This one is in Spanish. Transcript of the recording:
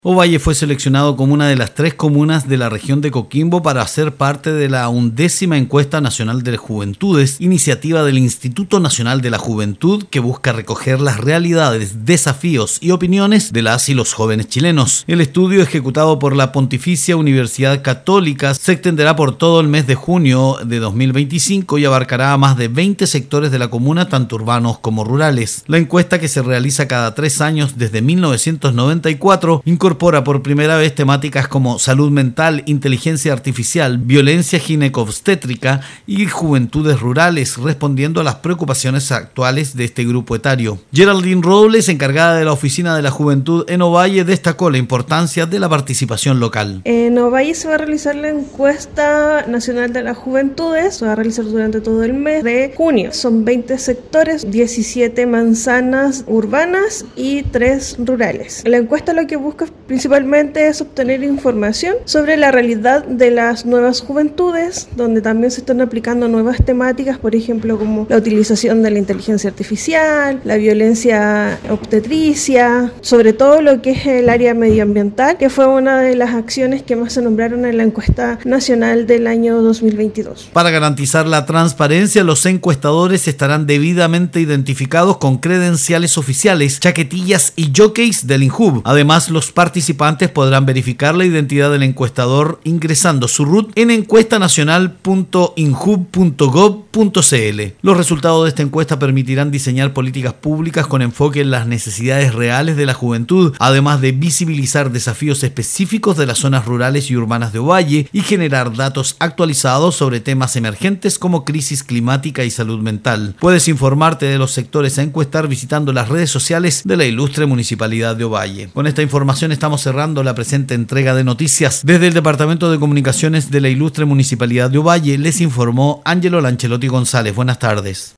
Ovalle fue seleccionado como una de las 3 comunas de la región de Coquimbo para ser parte de la 11ª Encuesta Nacional de Juventudes, iniciativa del Instituto Nacional de la Juventud que busca recoger las realidades, desafíos y opiniones de las y los jóvenes chilenos. El estudio, ejecutado por la Pontificia Universidad Católica, se extenderá por todo el mes de junio de 2025 y abarcará a más de 20 sectores de la comuna, tanto urbanos como rurales. La encuesta, que se realiza cada 3 años desde 1994, incorpora por primera vez temáticas como salud mental, inteligencia artificial, violencia ginecobstétrica y juventudes rurales, respondiendo a las preocupaciones actuales de este grupo etario. Geraldine Robles, encargada de la Oficina de la Juventud en Ovalle, destacó la importancia de la participación local. En Ovalle se va a realizar la encuesta nacional de las juventudes, se va a realizar durante todo el mes de junio. Son 20 sectores, 17 manzanas urbanas y 3 rurales. La encuesta lo que busca principalmente es obtener información sobre la realidad de las nuevas juventudes, donde también se están aplicando nuevas temáticas, por ejemplo, como la utilización de la inteligencia artificial, la violencia obstetricia, sobre todo lo que es el área medioambiental, que fue una de las acciones que más se nombraron en la encuesta nacional del año 2022. Para garantizar la transparencia, los encuestadores estarán debidamente identificados con credenciales oficiales, chaquetillas y jockeys del INJUV. Además, los participantes podrán verificar la identidad del encuestador ingresando su RUT en encuestanacional.injuv.gov.cl. Los resultados de esta encuesta permitirán diseñar políticas públicas con enfoque en las necesidades reales de la juventud, además de visibilizar desafíos específicos de las zonas rurales y urbanas de Ovalle y generar datos actualizados sobre temas emergentes como crisis climática y salud mental. Puedes informarte de los sectores a encuestar visitando las redes sociales de la ilustre Municipalidad de Ovalle. Con esta información estamos cerrando la presente entrega de noticias. Desde el Departamento de Comunicaciones de la ilustre Municipalidad de Ovalle les informó Ángelo Lancelotti González. Buenas tardes.